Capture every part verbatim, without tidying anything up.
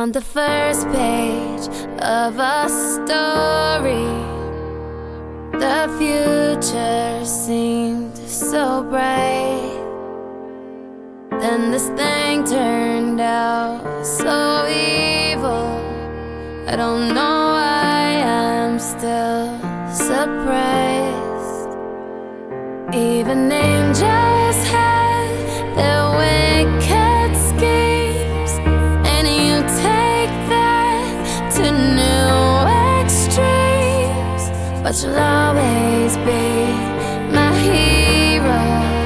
On the first page of a story, the future seemed so bright. Then this thing turned out so evil. I don't know why I'm still surprised. Even angels had their wicked schemes, and you take that to new extremes. But you'll always be my hero,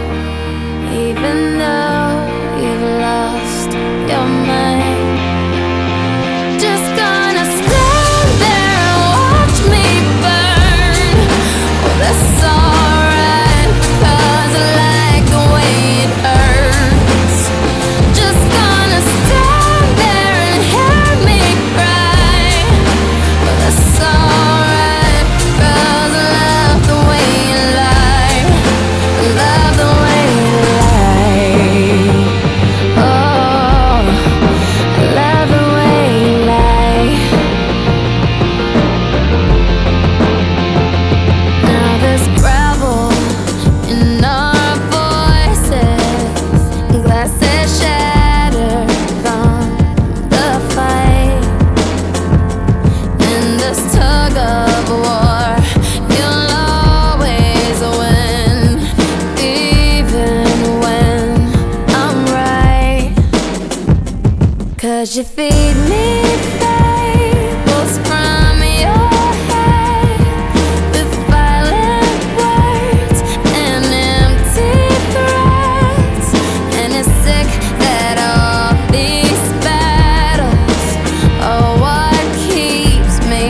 even though you've lost your mind. Just gonna stand there and watch me burn. Oh, that's alright, 'cause I like the way it hurts. Just gonna stand there and hear me cry. Oh, that's alright, 'cause I love the way you lie. I love the way you lie. Oh, I love the way you lie. Now there's gravel in our voices, glasses shattered from the fight. In this tug of war, you'll always win, even when I'm right. 'Cause you feed me fables from your head, with violent words and empty threats. And it's sick that all these battles are what keeps me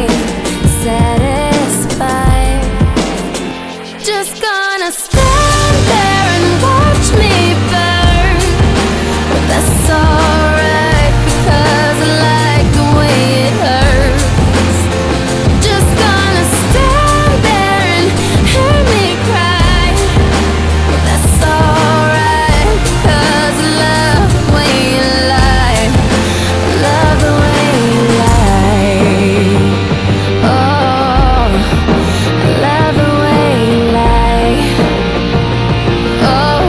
satisfied. Just gonna stand there and watch me burn. But that's alright, because I like the way it hurts. Just gonna stand there and hear me cry. But that's alright, because I love the way you lie. I love the way you lie. Oh, I love the way you lie. Oh,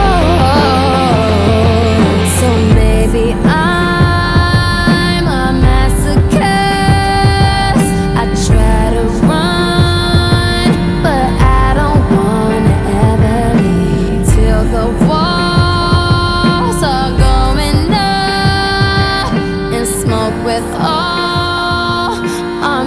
so maybe I'm a masochist. I try to run, but I don't wanna ever leave till the walls are going up and smoke with all our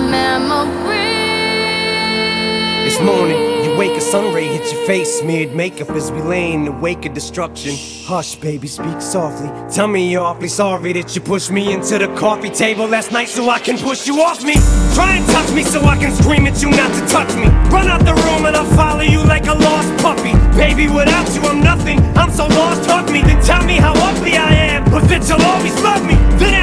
memories. This morning, you wake, a sun ray hits your face, smeared makeup as we lay in the wake of destruction. Hush, baby, speak softly. Tell me you're awfully sorry that you pushed me into the coffee table last night so I can push you off me. Try and touch me so I can scream at you not to touch me. Run out the room and I'll follow you like a lost puppy. Baby, without you I'm nothing, I'm so lost, hug me. Then tell me how ugly I am, but that you'll always love me. Then